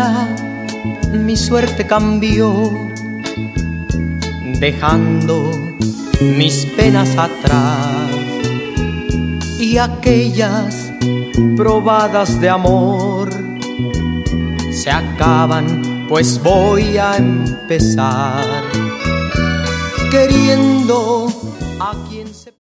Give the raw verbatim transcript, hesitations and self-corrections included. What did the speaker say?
día mi suerte cambió, dejando mis penas atrás y aquellas probadas de amor se acaban, pues voy a empezar queriendo a quien se